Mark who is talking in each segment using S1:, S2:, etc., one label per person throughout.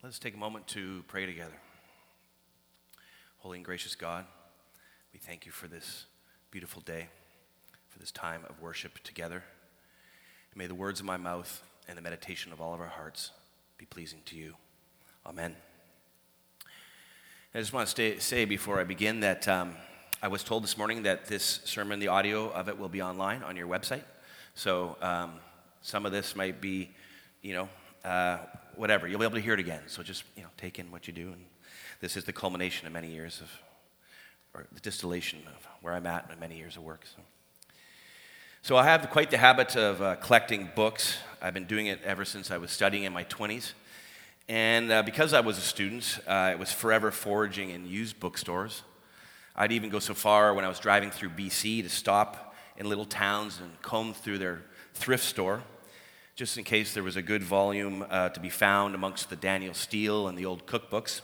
S1: Let's take a moment to pray together. Holy and gracious God, we thank you for this beautiful day, for this time of worship together. May the words of my mouth and the meditation of all of our hearts be pleasing to you. Amen. I just want to say before I begin that I was told this morning that this sermon, the audio of it, will be online on your website. So some of this might be, whatever. You'll be able to hear it again. So just, take in what you do. And this is the culmination of many years or the distillation of where I'm at and many years of work. So I have quite the habit of collecting books. I've been doing it ever since I was studying in my 20s. And because I was a student, it was forever foraging in used bookstores. I'd even go so far when I was driving through BC to stop in little towns and comb through their thrift store, just in case there was a good volume to be found amongst the Daniel Steele and the old cookbooks.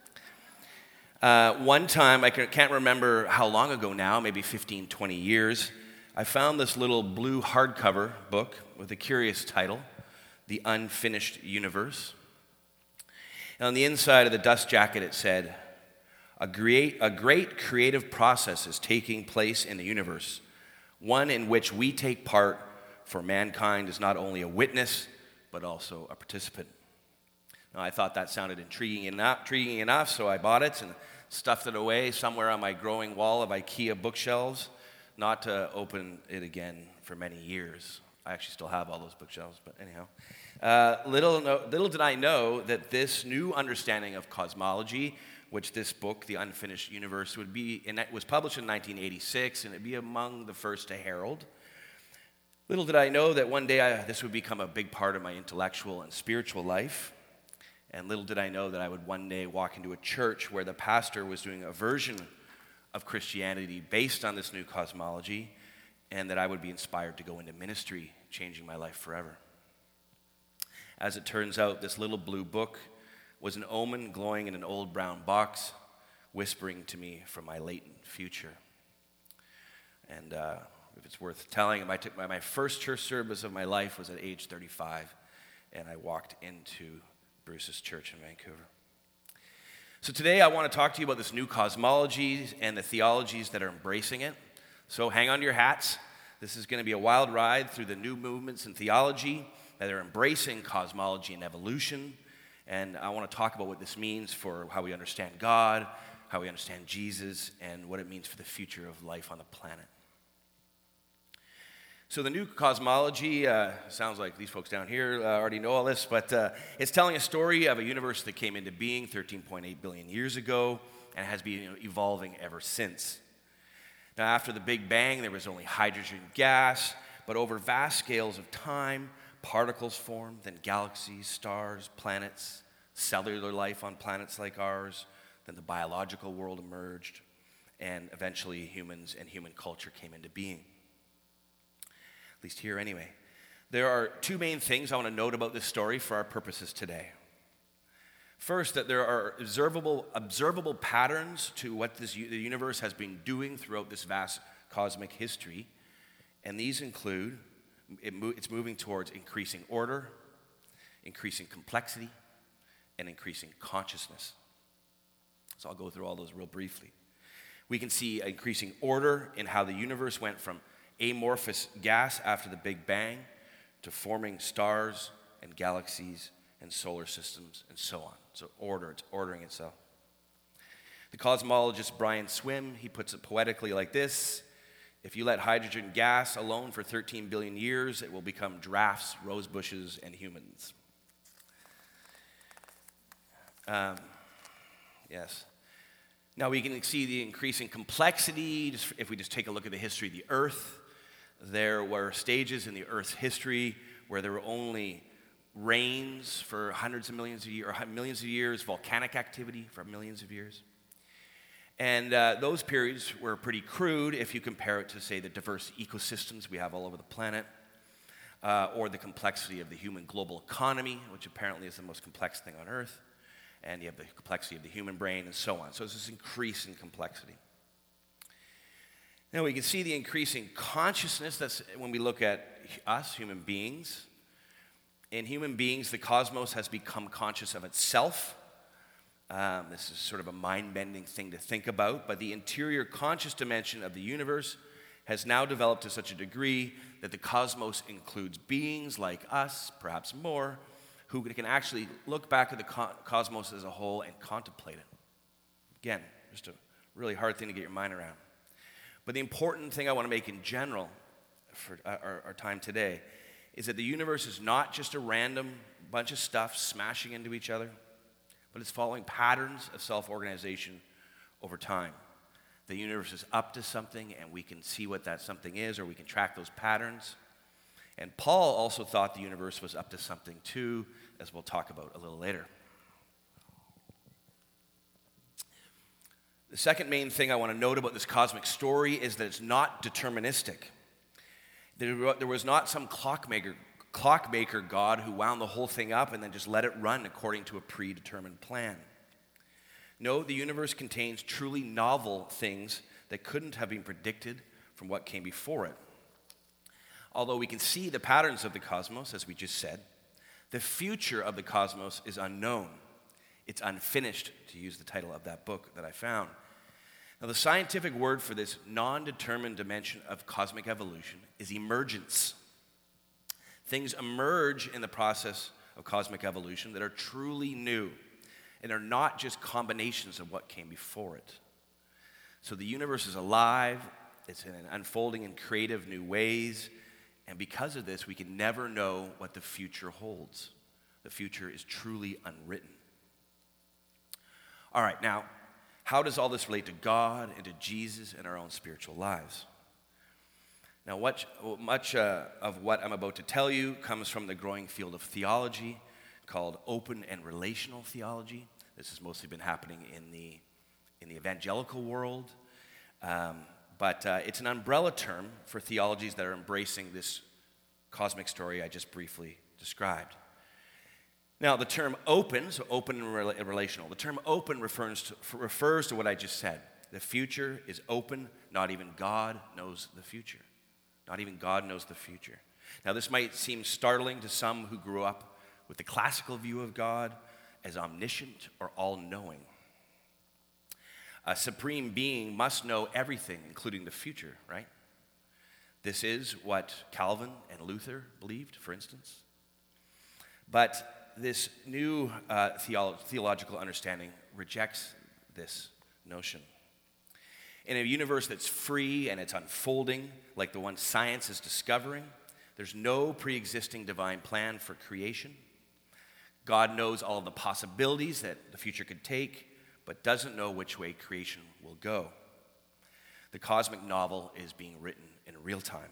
S1: One time, I can't remember how long ago now, maybe 15, 20 years, I found this little blue hardcover book with a curious title, The Unfinished Universe. And on the inside of the dust jacket it said, a great creative process is taking place in the universe, one in which we take part, for mankind is not only a witness, but also a participant. Now, I thought that sounded intriguing enough, so I bought it and stuffed it away somewhere on my growing wall of IKEA bookshelves, not to open it again for many years. I actually still have all those bookshelves, but anyhow. Little did I know that this new understanding of cosmology, which this book, The Unfinished Universe, would be, and it was published in 1986, and it'd be among the first to herald. Little did I know that one day this would become a big part of my intellectual and spiritual life. And little did I know that I would one day walk into a church where the pastor was doing a version of Christianity based on this new cosmology, and that I would be inspired to go into ministry, changing my life forever. As it turns out, this little blue book was an omen glowing in an old brown box, whispering to me from my latent future. And if it's worth telling, my first church service of my life was at age 35, and I walked into Bruce's church in Vancouver. So today I want to talk to you about this new cosmology and the theologies that are embracing it. So hang on to your hats. This is going to be a wild ride through the new movements in theology that are embracing cosmology and evolution. And I want to talk about what this means for how we understand God, how we understand Jesus, and what it means for the future of life on the planet. So the new cosmology, sounds like these folks down here already know all this, but it's telling a story of a universe that came into being 13.8 billion years ago and has been evolving ever since. Now, after the Big Bang, there was only hydrogen gas, but over vast scales of time, particles formed, then galaxies, stars, planets, cellular life on planets like ours, then the biological world emerged, and eventually humans and human culture came into being. At least here anyway. There are two main things I want to note about this story for our purposes today. First, that there are observable patterns to what the universe has been doing throughout this vast cosmic history, and these include it's moving towards increasing order, increasing complexity, and increasing consciousness. So I'll go through all those real briefly. We can see increasing order in how the universe went from amorphous gas after the Big Bang to forming stars and galaxies and solar systems and so on. So it's ordering itself. The cosmologist Brian Swimme, he puts it poetically like this: if you let hydrogen gas alone for 13 billion years, it will become giraffes, rose bushes, and humans. Yes. Now we can see the increasing complexity if we just take a look at the history of the Earth. There were stages in the Earth's history where there were only rains for hundreds of millions of years, or millions of years, volcanic activity for millions of years. And those periods were pretty crude if you compare it to, say, the diverse ecosystems we have all over the planet, or the complexity of the human global economy, which apparently is the most complex thing on Earth, and you have the complexity of the human brain and so on. So there's this increase in complexity. Now we can see the increasing consciousness that's when we look at us, human beings. In human beings, the cosmos has become conscious of itself. This is sort of a mind-bending thing to think about, but the interior conscious dimension of the universe has now developed to such a degree that the cosmos includes beings like us, perhaps more, who can actually look back at the cosmos as a whole and contemplate it. Again, just a really hard thing to get your mind around. But the important thing I want to make in general for our time today is that the universe is not just a random bunch of stuff smashing into each other, but it's following patterns of self-organization over time. The universe is up to something, and we can see what that something is, or we can track those patterns. And Paul also thought the universe was up to something too, as we'll talk about a little later. The second main thing I want to note about this cosmic story is that it's not deterministic. There was not some clockmaker God who wound the whole thing up and then just let it run according to a predetermined plan. No, the universe contains truly novel things that couldn't have been predicted from what came before it. Although we can see the patterns of the cosmos, as we just said, the future of the cosmos is unknown. It's unfinished, to use the title of that book that I found. Now, the scientific word for this non-determined dimension of cosmic evolution is emergence. Things emerge in the process of cosmic evolution that are truly new and are not just combinations of what came before it. So the universe is alive, it's unfolding in creative new ways, and because of this, we can never know what the future holds. The future is truly unwritten. All right, now, how does all this relate to God and to Jesus and our own spiritual lives? Now, much of what I'm about to tell you comes from the growing field of theology called open and relational theology. This has mostly been happening in the evangelical world, but it's an umbrella term for theologies that are embracing this cosmic story I just briefly described. Now, the term open, so open and relational, the term open refers to what I just said. The future is open. Not even God knows the future. Not even God knows the future. Now, this might seem startling to some who grew up with the classical view of God as omniscient or all-knowing. A supreme being must know everything, including the future, right? This is what Calvin and Luther believed, for instance. But this new theological understanding rejects this notion. In a universe that's free and it's unfolding, like the one science is discovering, there's no pre-existing divine plan for creation. God knows all of the possibilities that the future could take, but doesn't know which way creation will go. The cosmic novel is being written in real time.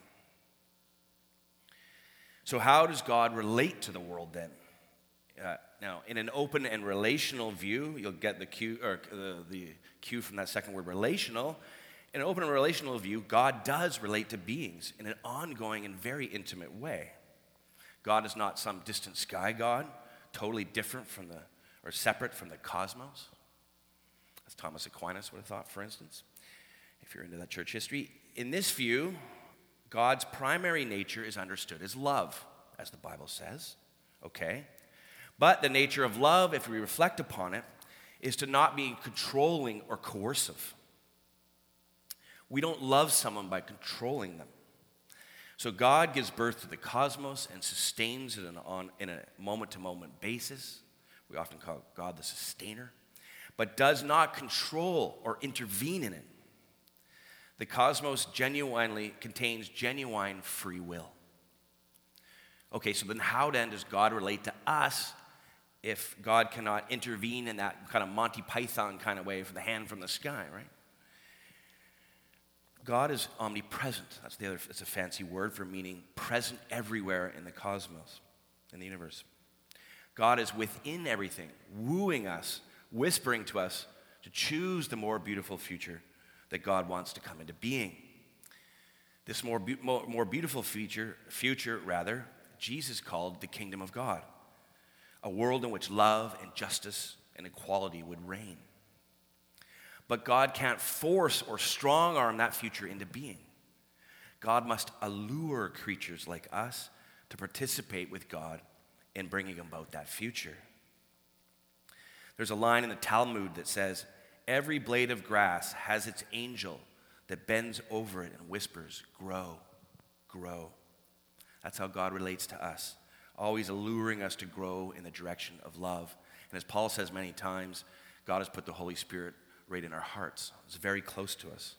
S1: So how does God relate to the world then? Now, in an open and relational view, you'll get the cue from that second word, relational. In an open and relational view, God does relate to beings in an ongoing and very intimate way. God is not some distant sky God, totally different from or separate from the cosmos, as Thomas Aquinas would have thought, for instance, if you're into that church history. In this view, God's primary nature is understood as love, as the Bible says, okay? But the nature of love, if we reflect upon it, is to not be controlling or coercive. We don't love someone by controlling them. So God gives birth to the cosmos and sustains it in a moment-to-moment basis. We often call God the sustainer, but does not control or intervene in it. The cosmos genuinely contains genuine free will. Okay, so then how then does God relate to us if God cannot intervene in that kind of Monty Python kind of way for the hand from the sky, right? God is omnipresent. It's a fancy word for meaning present everywhere in the cosmos, in the universe. God is within everything, wooing us, whispering to us to choose the more beautiful future that God wants to come into being. This more beautiful future, Jesus called the kingdom of God, a world in which love and justice and equality would reign. But God can't force or strong-arm that future into being. God must allure creatures like us to participate with God in bringing about that future. There's a line in the Talmud that says, "Every blade of grass has its angel that bends over it and whispers, 'Grow, grow.'" That's how God relates to us, always alluring us to grow in the direction of love. And as Paul says many times, God has put the Holy Spirit right in our hearts. It's very close to us.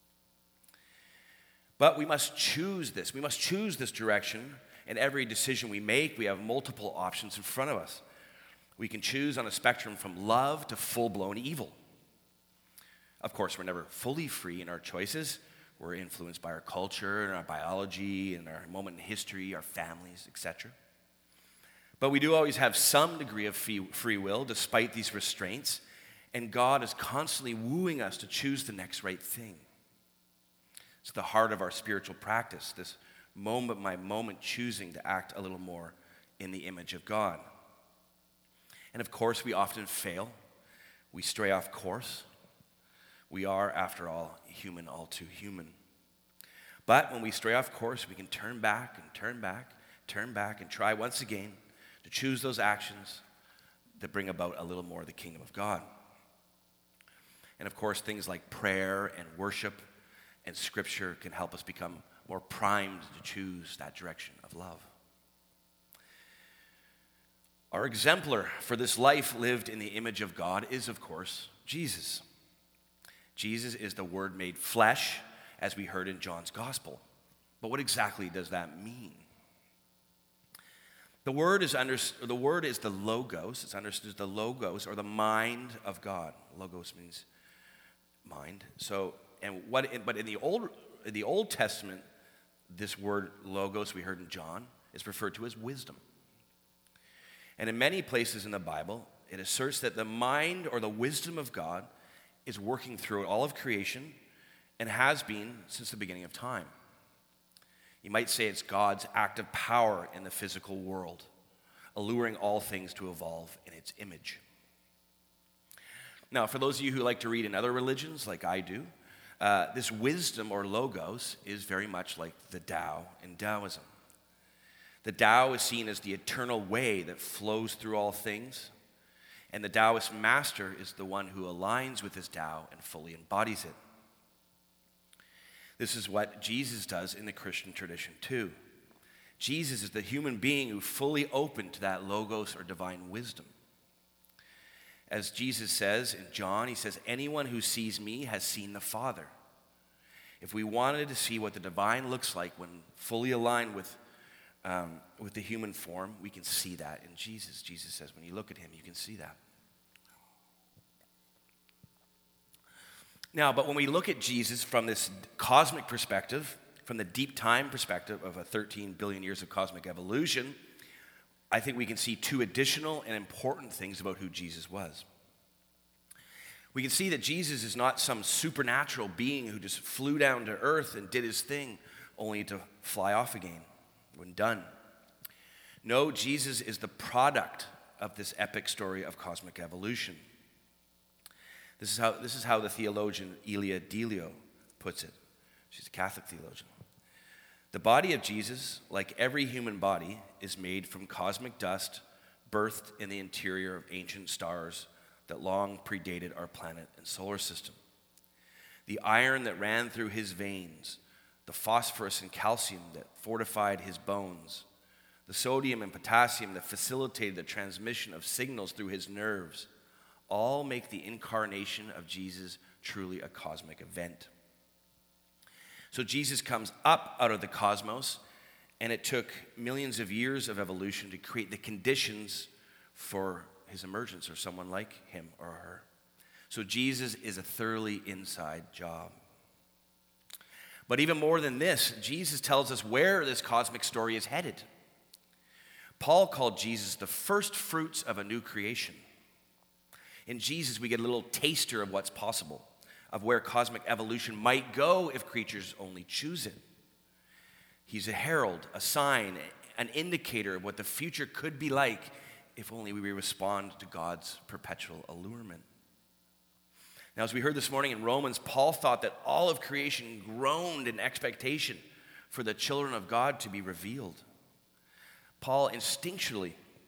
S1: But we must choose this. We must choose this direction. In every decision we make, we have multiple options in front of us. We can choose on a spectrum from love to full-blown evil. Of course, we're never fully free in our choices. We're influenced by our culture and our biology and our moment in history, our families, etc. But we do always have some degree of free will despite these restraints, and God is constantly wooing us to choose the next right thing. It's the heart of our spiritual practice, this moment by moment choosing to act a little more in the image of God. And of course, we often fail. We stray off course. We are, after all, human, all too human. But when we stray off course, we can turn back and turn back, and try once again to choose those actions that bring about a little more of the kingdom of God. And of course, things like prayer and worship and scripture can help us become more primed to choose that direction of love. Our exemplar for this life lived in the image of God is, of course, Jesus. Jesus is the Word made flesh, as we heard in John's Gospel. But what exactly does that mean? The Word is the Logos. It's understood as the Logos, or the mind of God. Logos means mind. But in the Old Testament, this word Logos we heard in John is referred to as wisdom. And in many places in the Bible, it asserts that the mind or the wisdom of God is working through all of creation and has been since the beginning of time. You might say it's God's active power in the physical world, alluring all things to evolve in its image. Now, for those of you who like to read in other religions, like I do, this wisdom or logos is very much like the Tao in Taoism. The Tao is seen as the eternal way that flows through all things, and the Taoist master is the one who aligns with this Tao and fully embodies it. This is what Jesus does in the Christian tradition too. Jesus is the human being who fully opened to that logos or divine wisdom. As Jesus says in John, he says, "Anyone who sees me has seen the Father." If we wanted to see what the divine looks like when fully aligned with the human form, we can see that in Jesus. Jesus says when you look at him, you can see that. Now, but when we look at Jesus from this cosmic perspective, from the deep time perspective of a 13 billion years of cosmic evolution, I think we can see two additional and important things about who Jesus was. We can see that Jesus is not some supernatural being who just flew down to earth and did his thing only to fly off again when done. No, Jesus is the product of this epic story of cosmic evolution. This is how the theologian Elia Delio puts it. She's a Catholic theologian. The body of Jesus, like every human body, is made from cosmic dust, birthed in the interior of ancient stars that long predated our planet and solar system. The iron that ran through his veins, the phosphorus and calcium that fortified his bones, the sodium and potassium that facilitated the transmission of signals through his nerves, all make the incarnation of Jesus truly a cosmic event. So Jesus comes up out of the cosmos, and it took millions of years of evolution to create the conditions for his emergence, or someone like him or her. So Jesus is a thoroughly inside job. But even more than this, Jesus tells us where this cosmic story is headed. Paul called Jesus the first fruits of a new creation. In Jesus, we get a little taster of what's possible, of where cosmic evolution might go if creatures only choose it. He's a herald, a sign, an indicator of what the future could be like if only we respond to God's perpetual allurement. Now, as we heard this morning in Romans, Paul thought that all of creation groaned in expectation for the children of God to be revealed. Paul instinctually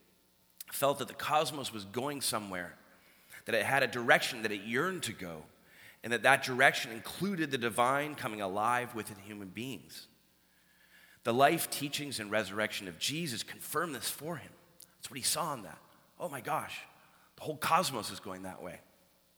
S1: felt that the cosmos was going somewhere, that it had a direction that it yearned to go, and that direction included the divine coming alive within human beings. The life, teachings, and resurrection of Jesus confirmed this for him. That's what he saw in that. Oh my gosh, the whole cosmos is going that way.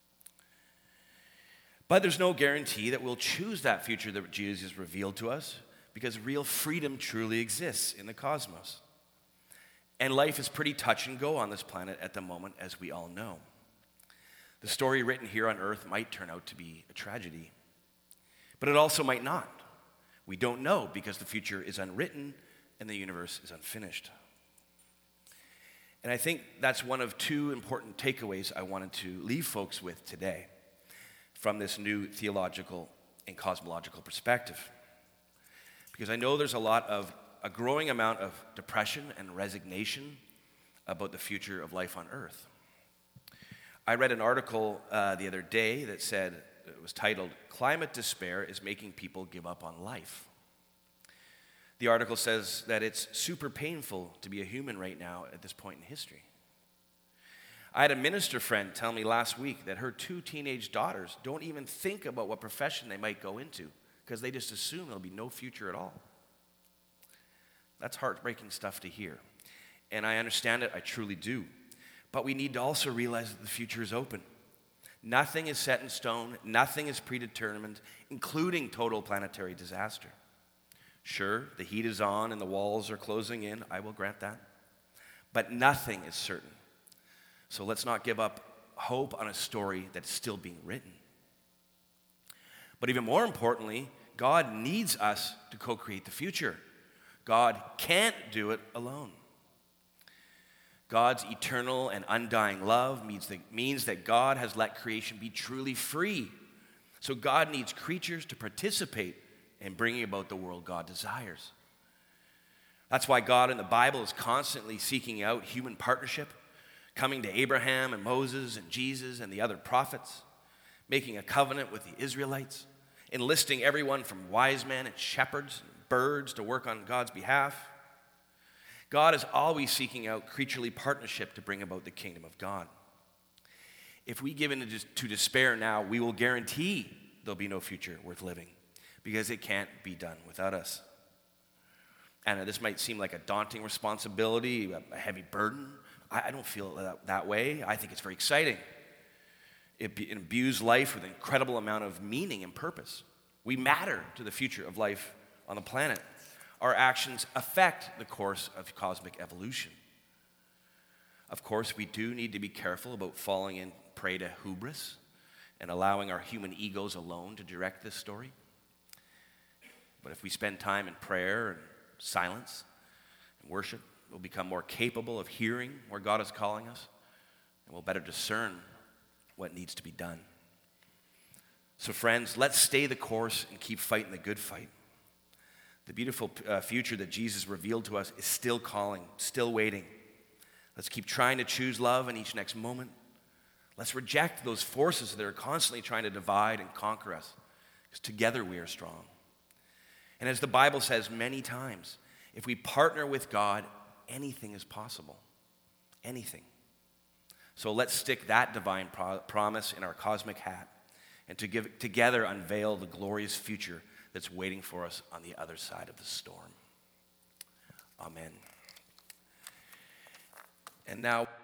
S1: But there's no guarantee that we'll choose that future that Jesus revealed to us, because real freedom truly exists in the cosmos. And life is pretty touch and go on this planet at the moment, as we all know. The story written here on earth might turn out to be a tragedy, but it also might not. We don't know, because the future is unwritten and the universe is unfinished. And I think that's one of two important takeaways I wanted to leave folks with today from this new theological and cosmological perspective. Because I know there's a growing amount of depression and resignation about the future of life on earth. I read an article the other day that said, it was titled, "Climate Despair is Making People Give Up on Life." The article says that it's super painful to be a human right now at this point in history. I had a minister friend tell me last week that her 2 teenage daughters don't even think about what profession they might go into, because they just assume there'll be no future at all. That's heartbreaking stuff to hear. And I understand it, I truly do. But we need to also realize that the future is open. Nothing is set in stone, nothing is predetermined, including total planetary disaster. Sure, the heat is on and the walls are closing in, I will grant that. But nothing is certain. So let's not give up hope on a story that's still being written. But even more importantly, God needs us to co-create the future. God can't do it alone. God's eternal and undying love means that God has let creation be truly free. So God needs creatures to participate in bringing about the world God desires. That's why God in the Bible is constantly seeking out human partnership, coming to Abraham and Moses and Jesus and the other prophets, making a covenant with the Israelites, enlisting everyone from wise men and shepherds and birds to work on God's behalf. God is always seeking out creaturely partnership to bring about the kingdom of God. If we give in to despair now, we will guarantee there'll be no future worth living, because it can't be done without us. And this might seem like a daunting responsibility, a heavy burden. I don't feel that way. I think it's very exciting. It imbues life with an incredible amount of meaning and purpose. We matter to the future of life on the planet. Our actions affect the course of cosmic evolution. Of course, we do need to be careful about falling in prey to hubris and allowing our human egos alone to direct this story. But if we spend time in prayer and silence and worship, we'll become more capable of hearing where God is calling us, and we'll better discern what needs to be done. So friends, let's stay the course and keep fighting the good fight. The beautiful future that Jesus revealed to us is still calling, still waiting. Let's keep trying to choose love in each next moment. Let's reject those forces that are constantly trying to divide and conquer us, because together we are strong. And as the Bible says many times, if we partner with God, anything is possible. Anything. So let's stick that divine promise in our cosmic hat and together unveil the glorious future that's waiting for us on the other side of the storm. Amen. And now